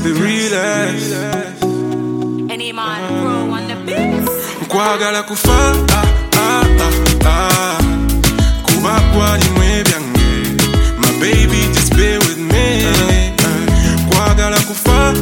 the realest. Any man pro on the beats. Nkwagala kufa kuba kwali mwe byange. My baby, just bear with me. Nkwagala kufa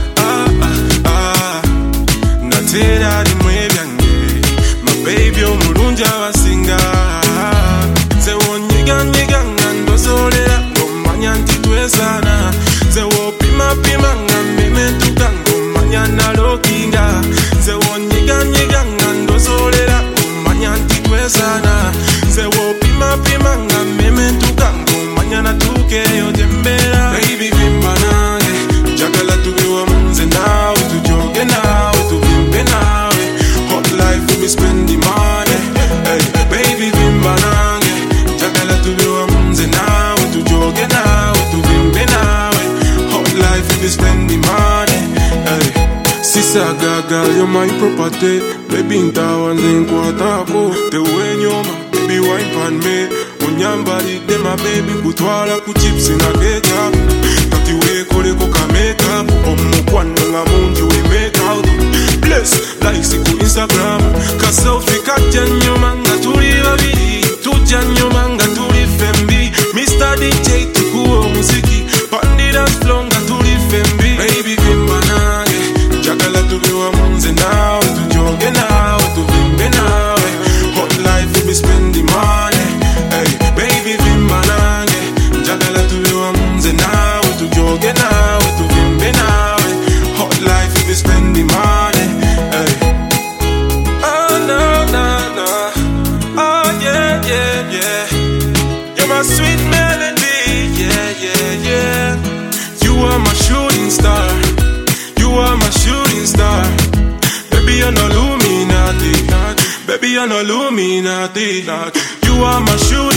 natera ali mwe byange. My baby, omulungi abasinga. Nze wonyiganyiga nga ndozolera ng'omanya nti twesana. Nze wopimapima nga mmemetuka ng'omanya nalokinga. Nze wonyiganyiga nga ndozolera ng'omanya nti twesana. Nze wopimapima nga mmemetuka ng'omanya natuukeyo gye mbeera. Baby, vimba nange njagala tube wamu nze naawe tujoge naawe tuvimbe naawe. Hot life we be spending money. Hey, baby, vimba nange njagala tube wamu nze naawe tujoge naawe tuvimbe naawe. Hot life we be spending money. Hey, sisa gaga you're my property. Baby ntawa nze nkwatako tewunyoma. Baby wine pan me unyambalidde my baby kutwala ku chips na ketchup. Kati weekoleko ka makeup omukwano nga mungi we make out. Bless like ku Instagram ka selfie kajja nnyuma nga tuli babiri tujja nnyuma nga tuli fembi. Mr. DJ tukuwa omuziki pandira flow nga tuli fembi. Baby vimba nange njagala tube wamu nze naawe tujoge naawe tuvimbe naawe. Hot life we be spending money. Hey, baby vimba nange njagala tube wamu nze naawe tujoge naawe tuvimbe naawe. Hot life we be spending money. Hey. Oh no no no. Oh yeah yeah yeah. You're my sweet melody. Yeah yeah yeah. You are my shooting star. You are my shooting star. Baby you're no Illuminati. Baby you're no Illuminati. You are my shooting